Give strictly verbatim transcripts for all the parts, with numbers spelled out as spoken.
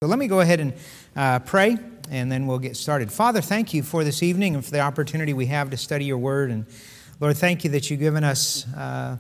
So let me go ahead and uh, pray, and then we'll get started. Father, thank you for this evening and for the opportunity we have to study your word. And Lord, thank you that you've given us uh,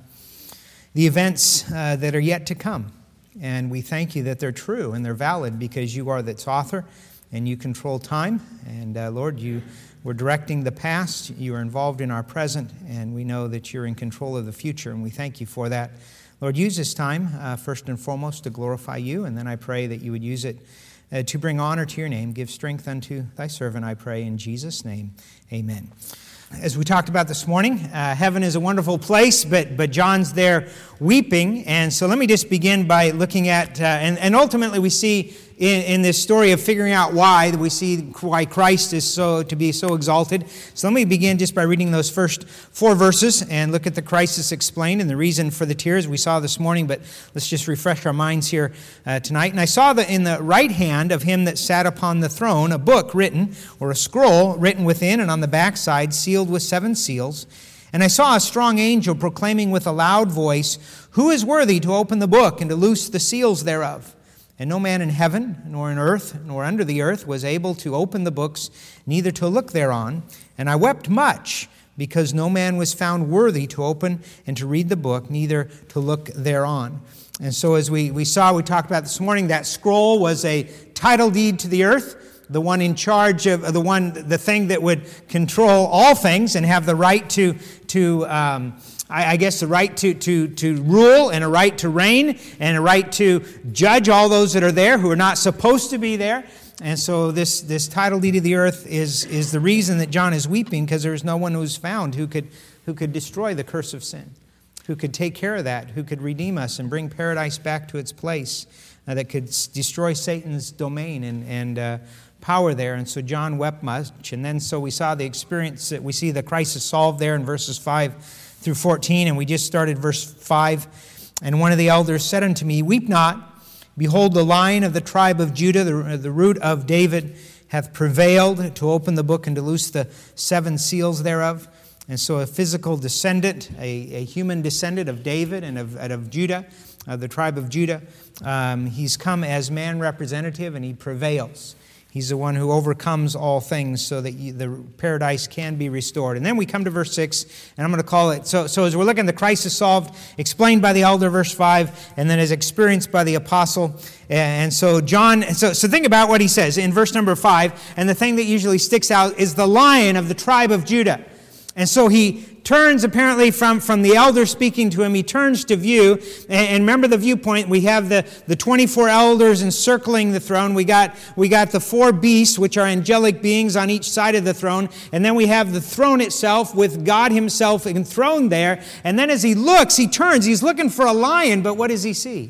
the events uh, that are yet to come. And we thank you that they're true and they're valid because you are its author and you control time. And uh, Lord, you were directing the past, you are involved in our present, and we know that you're in control of the future, and we thank you for that. Lord, use this time, uh, first and foremost, to glorify you, and then I pray that you would use it uh, to bring honor to your name. Give strength unto thy servant, I pray, in Jesus' name. Amen. As we talked about this morning, uh, heaven is a wonderful place, but but John's there weeping. And so let me just begin by looking at, uh, and, and ultimately we see in, in this story of figuring out why, we see why Christ is so to be so exalted. So let me begin just by reading those first four verses and look at the crisis explained and the reason for the tears we saw this morning, but let's just refresh our minds here uh, tonight. And I saw that in the right hand of him that sat upon the throne, a book written, or a scroll written within and on the backside, sealed with seven seals. And I saw a strong angel proclaiming with a loud voice, "Who is worthy to open the book and to loose the seals thereof?" And no man in heaven, nor in earth, nor under the earth was able to open the books, neither to look thereon. And I wept much, because no man was found worthy to open and to read the book, neither to look thereon. And so as we, we saw, we talked about this morning, that scroll was a title deed to the earth, the one in charge of the one, the thing that would control all things and have the right to, to um, I, I guess, the right to, to, to rule and a right to reign and a right to judge all those that are there who are not supposed to be there. And so this, this title deed of the earth is, is the reason that John is weeping, because there is no one who's found who could, who could destroy the curse of sin, who could take care of that, who could redeem us and bring paradise back to its place, uh, that could destroy Satan's domain and, and uh, power there. And so John wept much. And then so we saw the experience, that we see the crisis solved there in verses five through fourteen. And we just started verse five. And one of the elders said unto me, "Weep not. Behold, the Lion of the tribe of Judah, the, the root of David, hath prevailed to open the book and to loose the seven seals thereof." And so a physical descendant, a, a human descendant of David and of, and of Judah, of the tribe of Judah, um, he's come as man representative, and he prevails. He's the one who overcomes all things so that you, the paradise can be restored. And then we come to verse six, and I'm going to call it, so, so as we're looking, the crisis solved, explained by the elder, verse five, and then as experienced by the apostle. And so John, so, so think about what he says in verse number five, and the thing that usually sticks out is the Lion of the tribe of Judah. And so he turns apparently from, from the elder speaking to him, he turns to view, and, and remember the viewpoint, we have the, the twenty-four elders encircling the throne, we got, we got the four beasts, which are angelic beings on each side of the throne, and then we have the throne itself with God himself enthroned there, and then as he looks, he turns, he's looking for a lion, but what does he see?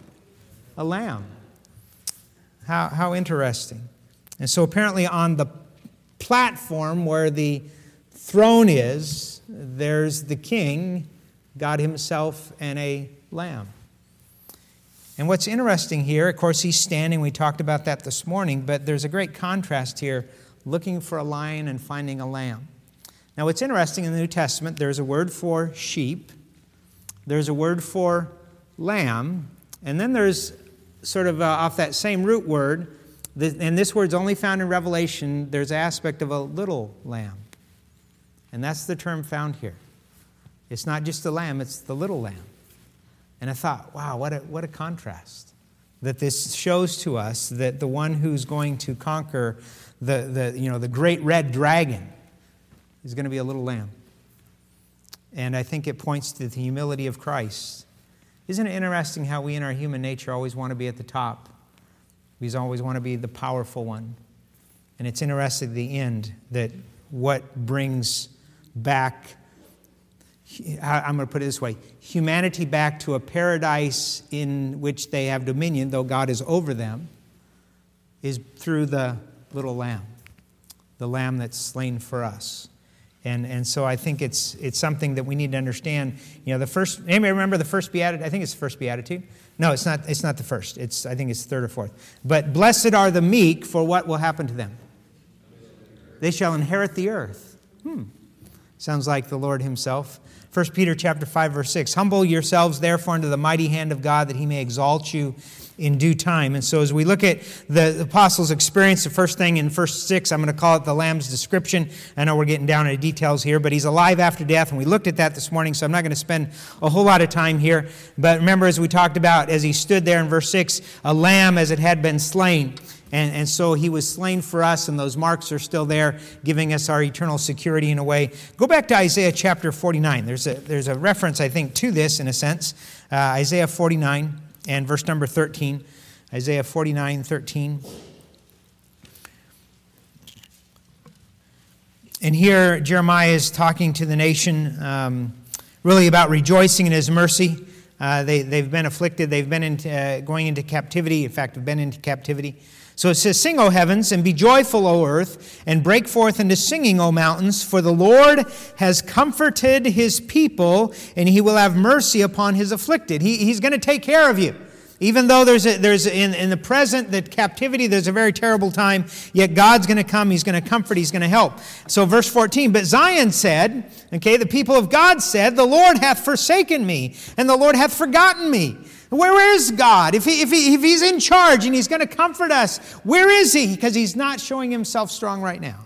A lamb. How, how interesting. And so apparently on the platform where the throne is, there's the king, God himself, and a lamb. And what's interesting here, of course, he's standing. We talked about that this morning, but there's a great contrast here, looking for a lion and finding a lamb. Now, what's interesting in the New Testament, there's a word for sheep, there's a word for lamb, and then there's sort of uh, off that same root word, and this word's only found in Revelation, there's an aspect of a little lamb. And that's the term found here. It's not just the lamb, it's the little lamb. And I thought, wow, what a, what a contrast. That this shows to us that the one who's going to conquer the, the, you know, the great red dragon is going to be a little lamb. And I think it points to the humility of Christ. Isn't it interesting how we in our human nature always want to be at the top? We always want to be the powerful one. And it's interesting at the end that what brings back, I'm going to put it this way, humanity back to a paradise in which they have dominion, though God is over them, is through the little lamb, the lamb that's slain for us. And and so I think it's it's something that we need to understand. You know, the first, anybody remember the first beatitude? I think it's the first beatitude. No, it's not, it's not the first. It's I think it's third or fourth. But blessed are the meek, for what will happen to them? They shall inherit the earth. Hmm. Sounds like the Lord himself. First Peter chapter five, verse six. Humble yourselves, therefore, under the mighty hand of God, that he may exalt you in due time. And so as we look at the apostles' experience, the first thing in verse six, I'm going to call it the Lamb's description. I know we're getting down into details here, but he's alive after death, and we looked at that this morning, so I'm not going to spend a whole lot of time here. But remember, as we talked about, as he stood there in verse six, a lamb as it had been slain. And, and so he was slain for us, and those marks are still there, giving us our eternal security in a way. Go back to Isaiah chapter forty-nine. There's a, there's a reference, I think, to this in a sense. Uh, Isaiah forty-nine and verse number thirteen. Isaiah forty-nine, thirteen. And here Jeremiah is talking to the nation um, really about rejoicing in his mercy. Uh, they, they've been afflicted. They've been into, uh, going into captivity. In fact, have been into captivity. So it says, "Sing, O heavens, and be joyful, O earth, and break forth into singing, O mountains, for the Lord has comforted his people, and he will have mercy upon his afflicted." He, he's going to take care of you. Even though there's a, there's in, in the present, the captivity, there's a very terrible time, yet God's going to come, he's going to comfort, he's going to help. So verse fourteen, "But Zion said," okay, the people of God said, "The Lord hath forsaken me, and the Lord hath forgotten me." Where is God? If, he, if, he, if he's in charge and he's going to comfort us, where is he? Because he's not showing himself strong right now.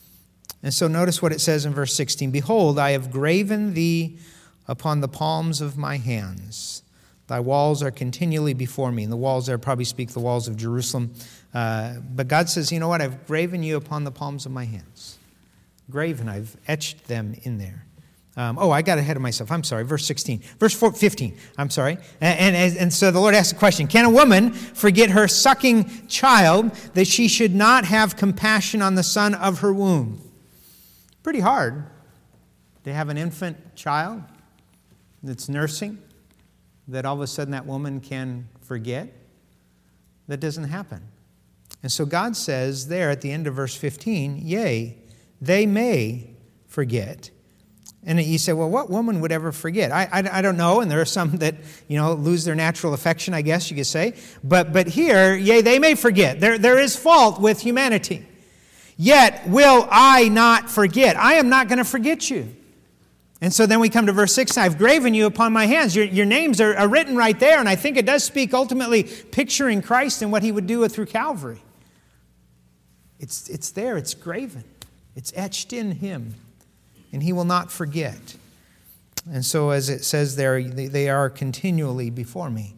And so notice what it says in verse sixteen. "Behold, I have graven thee upon the palms of my hands. Thy walls are continually before me." And the walls there probably speak the walls of Jerusalem. Uh, but God says, you know what? I've graven you upon the palms of my hands. Graven, I've etched them in there. Um, oh, I got ahead of myself. I'm sorry. Verse sixteen. Verse fifteen. I'm sorry. And, and, and so the Lord asked the question, "Can a woman forget her sucking child, that she should not have compassion on the son of her womb?" Pretty hard to have an infant child that's nursing, that all of a sudden that woman can forget. That doesn't happen. And so God says there at the end of verse fifteen, "Yea, they may forget." And you say, well, what woman would ever forget? I, I, I don't know, and there are some that, you know, lose their natural affection, I guess you could say. But but here, yea, they may forget. There, there is fault with humanity. "Yet will I not forget." I am not going to forget you. And so then we come to verse six, "I've graven you upon my hands." Your, your names are, are written right there, and I think it does speak ultimately picturing Christ and what he would do through Calvary. It's, it's there, it's graven. It's etched in him. And he will not forget. And so as it says there, they, they are continually before me.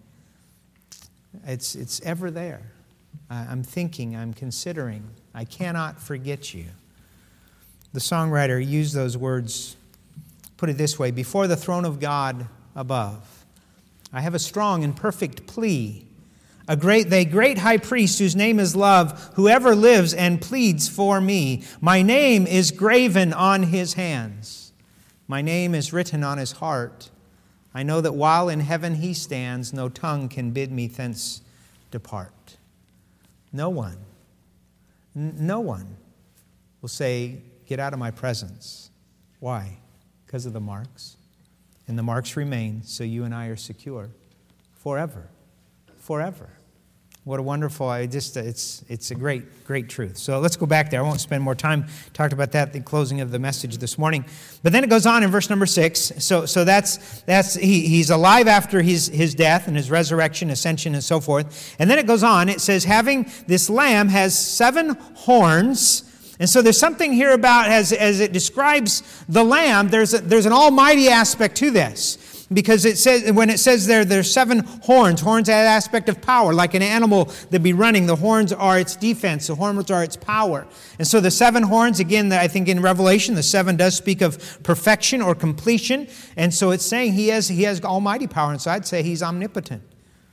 It's, it's ever there. I, I'm thinking, I'm considering. I cannot forget you. The songwriter used those words, put it this way: "Before the throne of God above, I have a strong and perfect plea. A great, the great high priest whose name is love, whoever lives and pleads for me. My name is graven on his hands. My name is written on his heart. I know that while in heaven he stands, no tongue can bid me thence depart." No one, n- no one will say, "Get out of my presence." Why? Because of the marks. And the marks remain, so you and I are secure forever. Forever. What a wonderful, I just, it's it's a great, great truth. So let's go back there. I won't spend more time talking about that at the closing of the message this morning. But then it goes on in verse number six. So so that's, that's he, he's alive after his, his death and his resurrection, ascension, and so forth. And then it goes on, it says, having this lamb has seven horns. And so there's something here about, as, as it describes the lamb, there's a, there's an almighty aspect to this. Because it says, when it says there, there's seven horns. Horns have that aspect of power. Like an animal that'd be running, the horns are its defense. The horns are its power. And so the seven horns, again, I think in Revelation, the seven does speak of perfection or completion. And so it's saying he has, he has almighty power. And so I'd say he's omnipotent.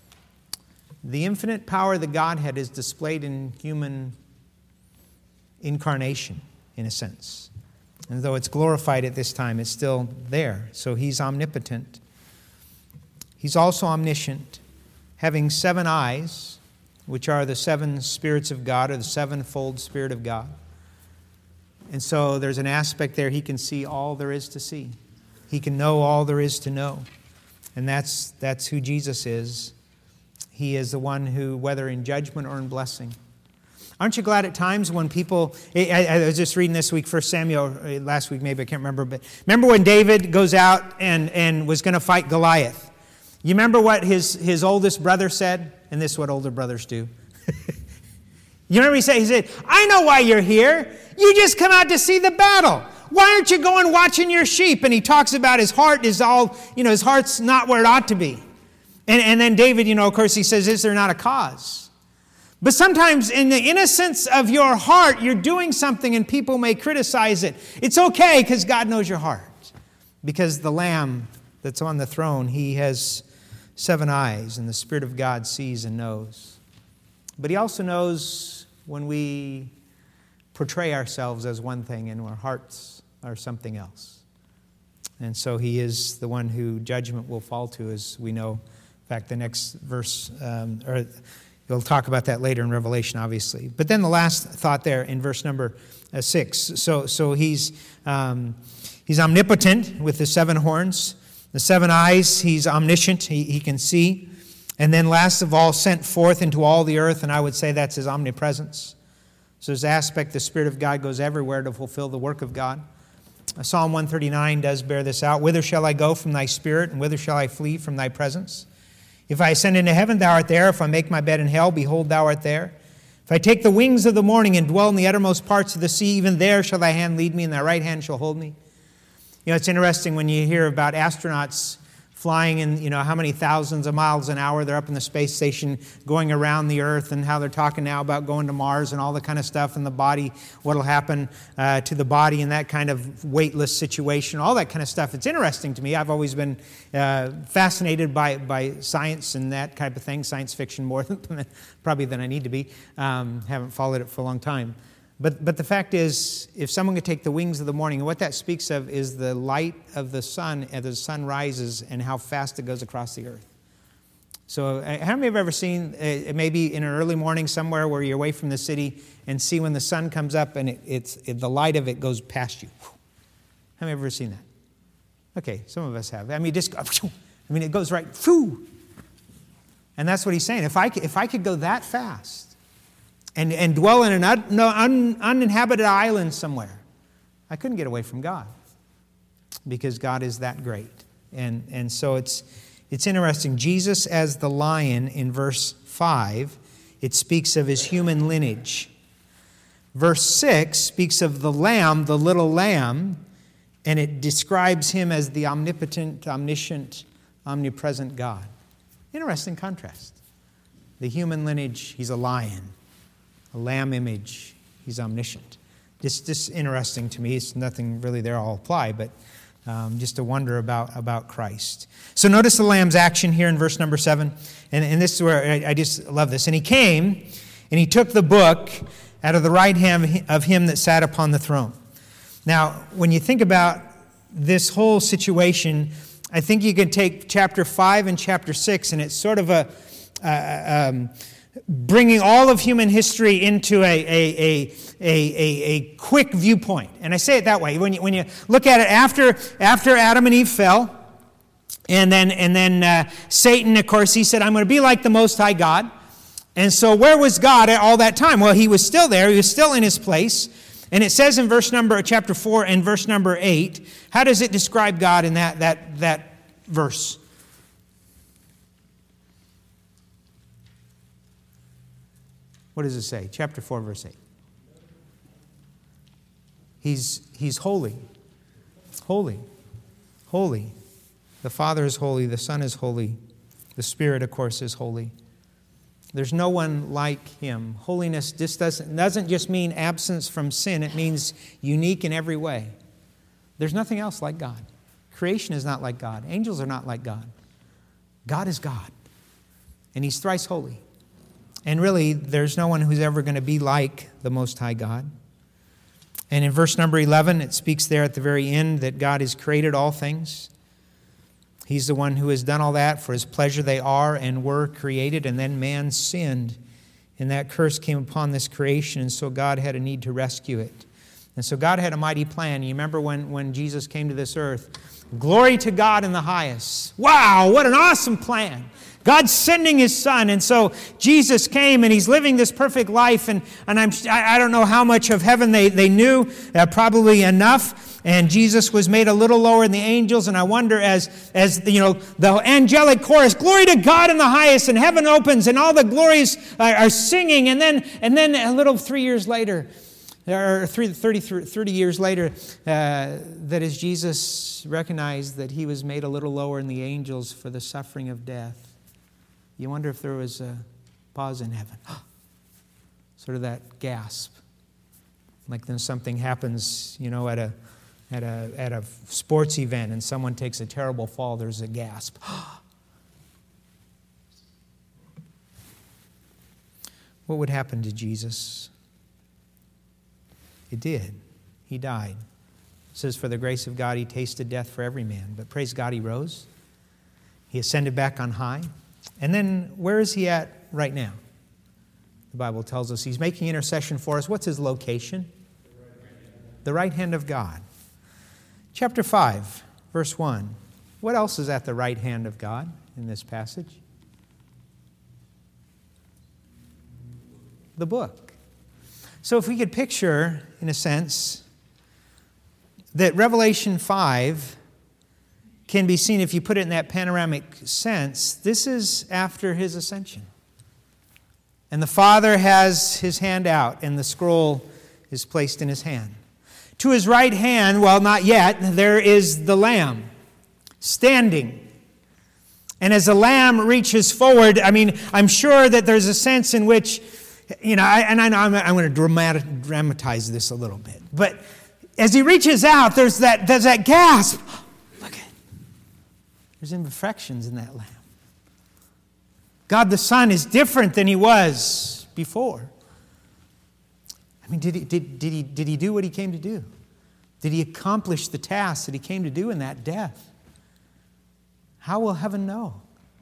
The infinite power of the Godhead is displayed in human incarnation, in a sense. And though it's glorified at this time, it's still there. So he's omnipotent. He's also omniscient, having seven eyes, which are the seven spirits of God, or the sevenfold Spirit of God. And so there's an aspect there, he can see all there is to see. He can know all there is to know. And that's, that's who Jesus is. He is the one who, whether in judgment or in blessing. Aren't you glad at times when people, I, I was just reading this week, First Samuel, last week maybe, I can't remember, but remember when David goes out and, and was going to fight Goliath? You remember what his, his oldest brother said? And this is what older brothers do. You remember he said, he said, I know why you're here. You just come out to see the battle. Why aren't you going watching your sheep? And he talks about his heart is all, you know, his heart's not where it ought to be. And, and then David, you know, of course, he says, is there not a cause? But sometimes in the innocence of your heart, you're doing something and people may criticize it. It's okay because God knows your heart. Because the Lamb that's on the throne, he has seven eyes and the Spirit of God sees and knows. But he also knows when we portray ourselves as one thing and our hearts are something else. And so he is the one who judgment will fall to, as we know. In fact, the next verse, um, or we'll talk about that later in Revelation, obviously. But then the last thought there in verse number uh, six. So, so he's um, he's omnipotent with the seven horns, the seven eyes. He's omniscient. He, he can see. And then last of all, sent forth into all the earth, and I would say that's his omnipresence. So his aspect, the Spirit of God goes everywhere to fulfill the work of God. Psalm one thirty-nine does bear this out. Whither shall I go from thy Spirit, and whither shall I flee from thy presence? If I ascend into heaven, thou art there. If I make my bed in hell, behold, thou art there. If I take the wings of the morning and dwell in the uttermost parts of the sea, even there shall thy hand lead me, and thy right hand shall hold me. You know, it's interesting when you hear about astronauts flying in, you know, how many thousands of miles an hour. They're up in the space station going around the earth, and how they're talking now about going to Mars and all the kind of stuff, and the body, what will happen uh, to the body in that kind of weightless situation, all that kind of stuff. It's interesting to me. I've always been uh, fascinated by, by science and that type of thing, science fiction more than probably than I need to be. Um, haven't followed it for a long time. But but the fact is, if someone could take the wings of the morning, and what that speaks of is the light of the sun as the sun rises and how fast it goes across the earth. So uh, how many have ever seen, uh, maybe in an early morning somewhere where you're away from the city, and see when the sun comes up and it, it's it, the light of it goes past you? How many have ever seen that? Okay, some of us have. I mean, just, I mean, it goes right, phew. And that's what he's saying. If I could, if I could go that fast, And, and dwell in an un, no, un, uninhabited island somewhere, I couldn't get away from God, because God is that great. And, and so it's, it's interesting. Jesus as the lion in verse five, it speaks of his human lineage. Verse six speaks of the lamb, the little lamb, and it describes him as the omnipotent, omniscient, omnipresent God. Interesting contrast. The human lineage, he's a lion. A lamb image, he's omniscient. It's just interesting to me. It's nothing really there I'll apply, but um, just a wonder about, about Christ. So notice the lamb's action here in verse number seven. And, and this is where I, I just love this. And he came, and he took the book out of the right hand of him that sat upon the throne. Now, when you think about this whole situation, I think you can take chapter five and chapter six, and it's sort of a... Uh, um, bringing all of human history into a, a, a, a, a quick viewpoint. And I say it that way. When you, when you look at it after, after Adam and Eve fell, and then, and then uh, Satan, of course, he said, I'm going to be like the Most High God. And so where was God at all that time? Well, he was still there. He was still in his place. And it says in verse number, chapter four and verse number eight, how does it describe God in that, that, that verse? What does it say? Chapter four, verse eight. He's, he's holy. Holy. Holy. The Father is holy. The Son is holy. The Spirit, of course, is holy. There's no one like him. Holiness just doesn't, doesn't just mean absence from sin. It means unique in every way. There's nothing else like God. Creation is not like God. Angels are not like God. God is God. And he's thrice holy. And really, there's no one who's ever going to be like the Most High God. And in verse number eleven, it speaks there at the very end that God has created all things. He's the one who has done all that. For his pleasure they are and were created. And then man sinned. And that curse came upon this creation. And so God had a need to rescue it. And so God had a mighty plan. You remember when, when Jesus came to this earth? Glory to God in the highest. Wow, what an awesome plan. God's sending His Son. And so Jesus came and He's living this perfect life. And, and I'm, I don't know how much of heaven they, they knew, uh, probably enough. And Jesus was made a little lower than the angels. And I wonder as, as you know, the angelic chorus, glory to God in the highest, and heaven opens and all the glories are, are singing. And then, and then a little three years later, or thirty, thirty years later, uh, that as Jesus recognized that He was made a little lower than the angels for the suffering of death, you wonder if there was a pause in heaven. Sort of that gasp. Like when something happens, you know, at a, at a, at a sports event and someone takes a terrible fall, there's a gasp. What would happen to Jesus? It did. He died. It says, for the grace of God, He tasted death for every man. But praise God, He rose. He ascended back on high. And then where is He at right now? The Bible tells us He's making intercession for us. What's His location? The right hand of God. Chapter five, verse one. What else is at the right hand of God in this passage? The book. So if we could picture, in a sense, that Revelation five can be seen, if you put it in that panoramic sense, this is after His ascension. And the Father has His hand out, and the scroll is placed in His hand. To His right hand, well, not yet, there is the Lamb standing. And as the Lamb reaches forward, I mean, I'm sure that there's a sense in which, you know, I, and I know I'm, I'm going to dramatic, dramatize this a little bit. But as He reaches out, there's that, there's that gasp. Look at it. There's imperfections in that Lamb. God the Son is different than He was before. I mean, did he, did, did, he, did He do what He came to do? Did He accomplish the task that He came to do in that death? How will heaven know?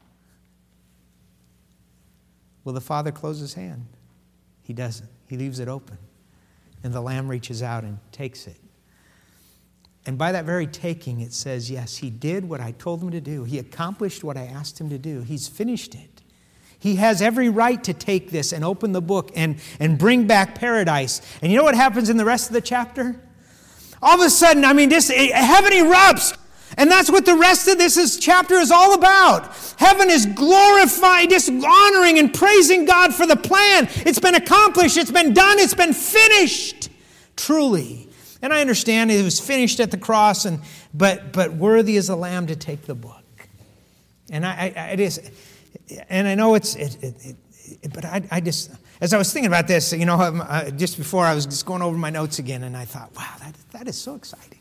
Will the Father close His hand? He doesn't. He leaves it open. And the Lamb reaches out and takes it. And by that very taking, it says, yes, He did what I told Him to do. He accomplished what I asked Him to do. He's finished it. He has every right to take this and open the book and, and bring back paradise. And you know what happens in the rest of the chapter? All of a sudden, I mean, this heaven erupts. And that's what the rest of this is, chapter is all about. Heaven is glorifying, just honoring and praising God for the plan. It's been accomplished. It's been done. It's been finished. Truly. And I understand it was finished at the cross, and but but worthy is the Lamb to take the book. And I, I it is, and I know it's, it, it, it, but I, I just, as I was thinking about this, you know, uh, just before I was just going over my notes again, and I thought, wow, that that is so exciting.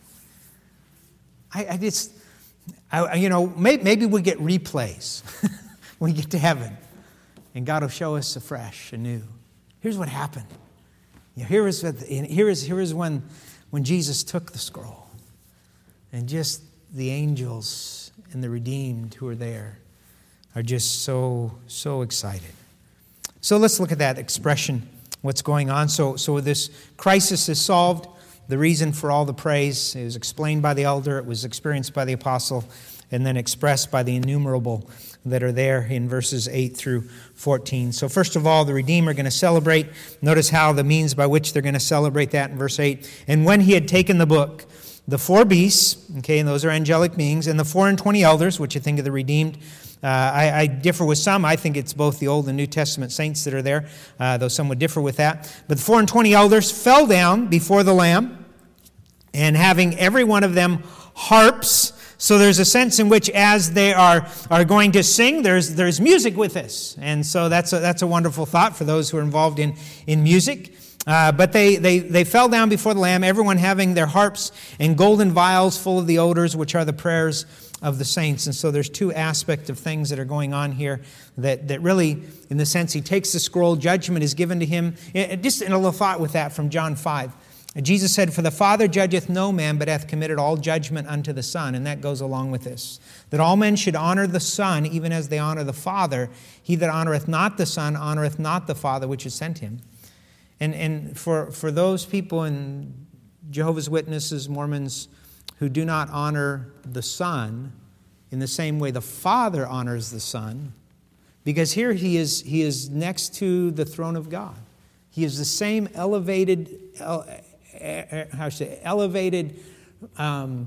I, I just, I, you know, maybe, maybe we get replays when we get to heaven, and God will show us afresh, anew. Here's what happened. You know, here is here is here is when when Jesus took the scroll, and just the angels and the redeemed who are there are just so so excited. So let's look at that expression. What's going on? So so this crisis is solved. The reason for all the praise, it was explained by the elder, it was experienced by the apostle, and then expressed by the innumerable that are there in verses eight through fourteen. So first of all, the Redeemer are going to celebrate. Notice how the means by which they're going to celebrate that in verse eight. And when He had taken the book, the four beasts, okay, and those are angelic beings, and the four and twenty elders, which you think of the redeemed, uh, I, I differ with some. I think it's both the Old and New Testament saints that are there, uh, though some would differ with that. But the four and twenty elders fell down before the Lamb, and having every one of them harps. So there's a sense in which as they are, are going to sing, there's there's music with this. And so that's a, that's a wonderful thought for those who are involved in, in music. Uh, but they, they, they fell down before the Lamb, everyone having their harps and golden vials full of the odors, which are the prayers of the saints. And so there's two aspects of things that are going on here that, that really, in the sense, He takes the scroll, judgment is given to Him. Just a little thought with that from John five. Jesus said, for the Father judgeth no man, but hath committed all judgment unto the Son. And that goes along with this. That all men should honor the Son, even as they honor the Father. He that honoreth not the Son, honoreth not the Father which has sent Him. And and for, for those people in Jehovah's Witnesses, Mormons, who do not honor the Son in the same way the Father honors the Son, because here he is, he is next to the throne of God. He is the same elevated, how should I say, elevated um,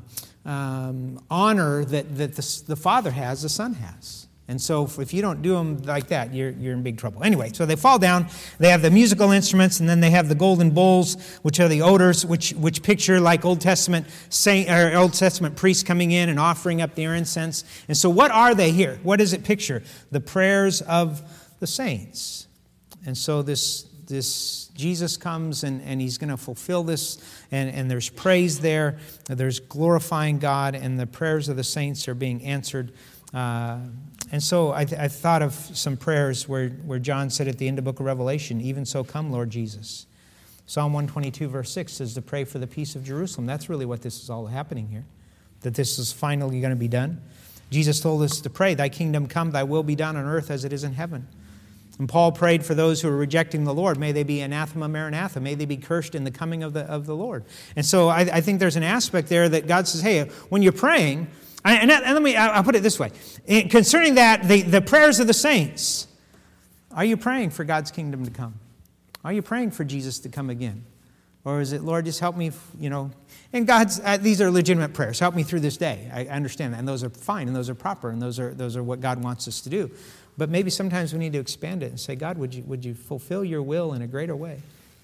um, honor that, that the, the Father has, the Son has. And so if you don't do them like that, you're, you're in big trouble. Anyway, so they fall down. They have the musical instruments, and then they have the golden bowls, which are the odors, which which picture like Old Testament saint or Old Testament priests coming in and offering up their incense. And so what are they here? What does it picture? The prayers of the saints. And so this this Jesus comes and, and he's going to fulfill this, and, and there's praise there. There's glorifying God, and the prayers of the saints are being answered. Uh, And so I, th- I thought of some prayers where, where John said at the end of the book of Revelation, even so come, Lord Jesus. Psalm one twenty-two, verse six says to pray for the peace of Jerusalem. That's really what this is all happening here, that this is finally going to be done. Jesus told us to pray, thy kingdom come, thy will be done on earth as it is in heaven. And Paul prayed for those who are rejecting the Lord. May they be anathema maranatha. May they be cursed in the coming of the, of the Lord. And so I, I think there's an aspect there that God says, hey, when you're praying, and let me, I'll put it this way. Concerning that, the, the prayers of the saints, are you praying for God's kingdom to come? Are you praying for Jesus to come again? Or is it, Lord, just help me, you know, and God's, uh, these are legitimate prayers. Help me through this day. I understand that. And those are fine, and those are proper, and those are those are what God wants us to do. But maybe sometimes we need to expand it and say, God, would you, would you fulfill your will in a greater way?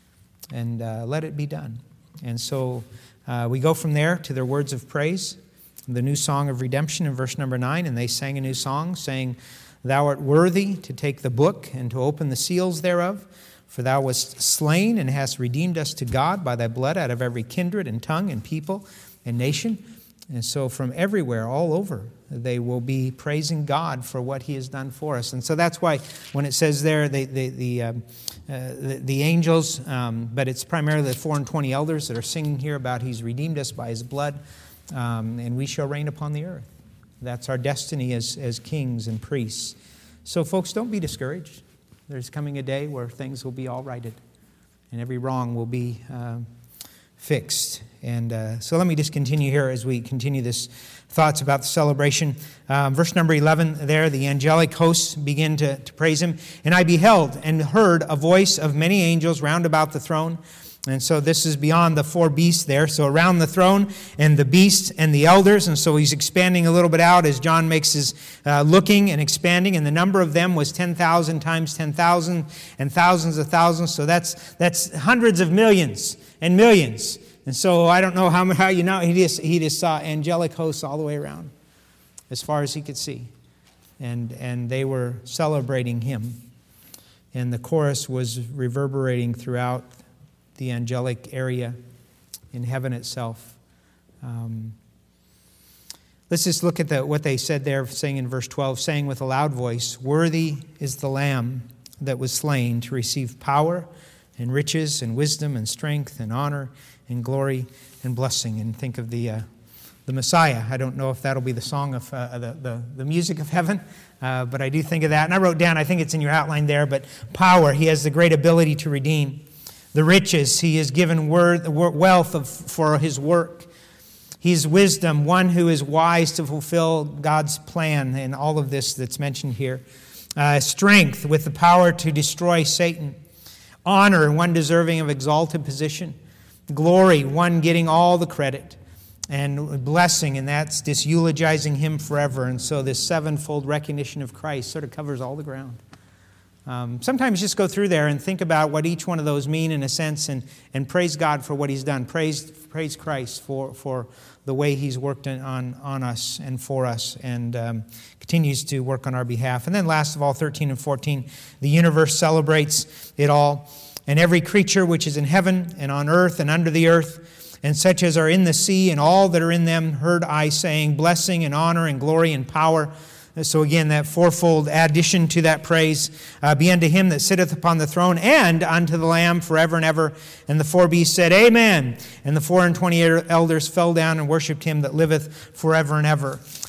And uh, let it be done. And so uh, we go from there to their words of praise. The new song of redemption in verse number nine, and they sang a new song, saying, Thou art worthy to take the book and to open the seals thereof, for thou wast slain and hast redeemed us to God by thy blood out of every kindred and tongue and people and nation. And so from everywhere, all over, they will be praising God for what he has done for us. And so that's why when it says there, the, the, the, um, uh, the, the angels, um, but it's primarily the four and twenty elders that are singing here about he's redeemed us by his blood. Um, and we shall reign upon the earth. That's our destiny as, as kings and priests. So folks, don't be discouraged. There's coming a day where things will be all righted and every wrong will be uh, fixed. And uh, so let me just continue here as we continue this thoughts about the celebration. Um, verse number eleven there, the angelic hosts begin to, to praise him. And I beheld and heard a voice of many angels round about the throne. And so this is beyond the four beasts there. So around the throne and the beasts and the elders. And so he's expanding a little bit out as John makes his uh, looking and expanding. And the number of them was ten thousand times ten thousand and thousands of thousands. So that's that's hundreds of millions and millions. And so I don't know how, how you know, he just, he just saw angelic hosts all the way around as far as he could see. And, and they were celebrating him. And the chorus was reverberating throughout the angelic area in heaven itself. Um, let's just look at the, what they said there, saying in verse twelve, saying with a loud voice, Worthy is the Lamb that was slain to receive power and riches and wisdom and strength and honor and glory and blessing. And think of the uh, the Messiah. I don't know if that'll be the song of uh, the, the, the music of heaven, uh, but I do think of that. And I wrote down, I think it's in your outline there, but power, he has the great ability to redeem. The riches, he is given word, wealth of, for his work. He's wisdom, one who is wise to fulfill God's plan and all of this that's mentioned here. Uh, strength with the power to destroy Satan. Honor, one deserving of exalted position. Glory, one getting all the credit. And blessing, and that's just eulogizing him forever. And so this sevenfold recognition of Christ sort of covers all the ground. Um, sometimes just go through there and think about what each one of those mean in a sense, and, and praise God for what he's done. Praise, praise Christ for, for the way he's worked on, on us and for us, and um, continues to work on our behalf. And then last of all, thirteen and fourteen, the universe celebrates it all. And every creature which is in heaven and on earth and under the earth, and such as are in the sea and all that are in them, heard I saying, blessing and honor and glory and power. So again, that fourfold addition to that praise uh, be unto him that sitteth upon the throne and unto the Lamb forever and ever. And the four beasts said, Amen. And the four and twenty elders fell down and worshipped him that liveth forever and ever.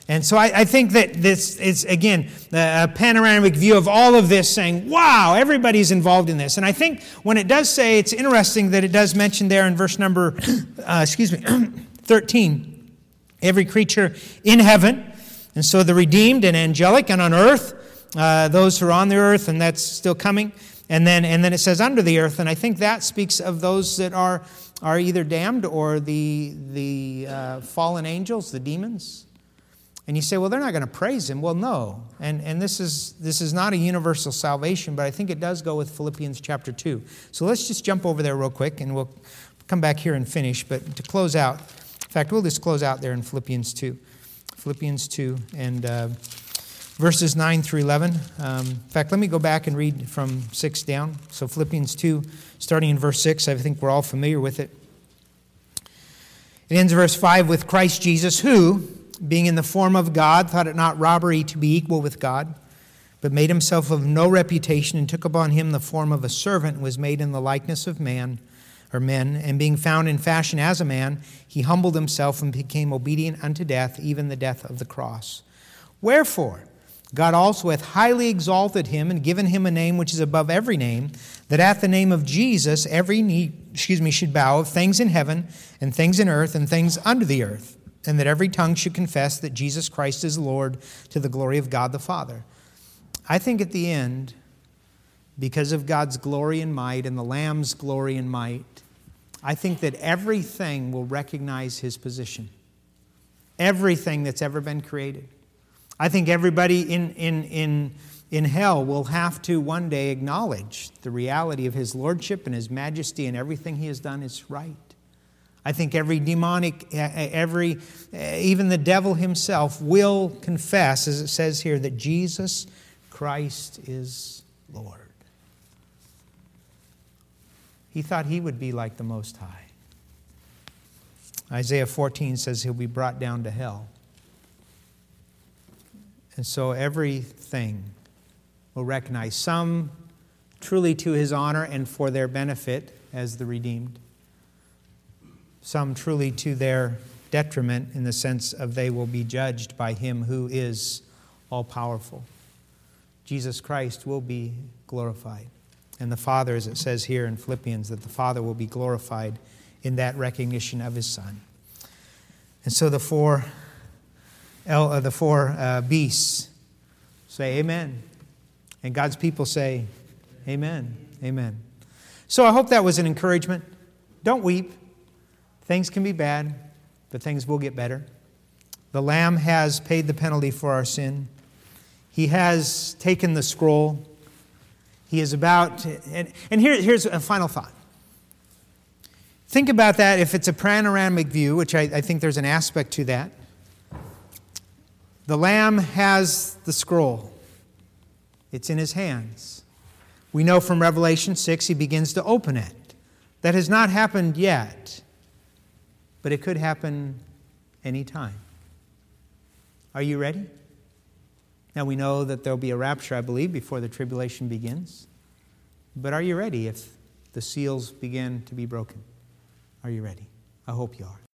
And so I, I think that this is, again, a panoramic view of all of this, saying, wow, everybody's involved in this. And I think when it does say, it's interesting that it does mention there in verse number, uh, excuse me, thirteen, every creature in heaven. And so the redeemed and angelic, and on earth, uh, those who are on the earth, and that's still coming. And then and then it says under the earth, and I think that speaks of those that are are either damned or the, the uh, fallen angels, the demons. And you say, well, they're not going to praise him. Well, no. And and this is this is not a universal salvation, but I think it does go with Philippians chapter two. So let's just jump over there real quick, and we'll come back here and finish. But to close out, in fact, we'll just close out there in Philippians two. Philippians two and uh, verses nine through eleven. Um, in fact, let me go back and read from six down. So Philippians two, starting in verse six, I think we're all familiar with it. It ends verse five, with Christ Jesus, who, being in the form of God, thought it not robbery to be equal with God, but made himself of no reputation, and took upon him the form of a servant, and was made in the likeness of man, or men, and being found in fashion as a man, he humbled himself and became obedient unto death, even the death of the cross. Wherefore, God also hath highly exalted him, and given him a name which is above every name, that at the name of Jesus every knee, excuse me, should bow, of things in heaven, and things in earth, and things under the earth, and that every tongue should confess that Jesus Christ is Lord, to the glory of God the Father. I think at the end, because of God's glory and might and the Lamb's glory and might, I think that everything will recognize his position. Everything that's ever been created. I think everybody in, in, in, in hell will have to one day acknowledge the reality of his lordship and his majesty, and everything he has done is right. I think every demonic, every, even the devil himself will confess, as it says here, that Jesus Christ is Lord. He thought he would be like the Most High. Isaiah fourteen says he'll be brought down to hell. And so everything will recognize, some truly to his honor and for their benefit as the redeemed, some truly to their detriment in the sense of they will be judged by him who is all-powerful. Jesus Christ will be glorified. And the Father, as it says here in Philippians, that the Father will be glorified in that recognition of his Son. And so the four, uh, the four uh, beasts say amen. And God's people say amen, amen. So I hope that was an encouragement. Don't weep. Things can be bad, but things will get better. The Lamb has paid the penalty for our sin. He has taken the scroll. He is about to, and, and here, here's a final thought. Think about that if it's a panoramic view, which I, I think there's an aspect to that. The Lamb has the scroll. It's in his hands. We know from Revelation six he begins to open it. That has not happened yet, but it could happen anytime. Are you ready? Now we know that there'll be a rapture, I believe, before the tribulation begins. But are you ready if the seals begin to be broken? Are you ready? I hope you are.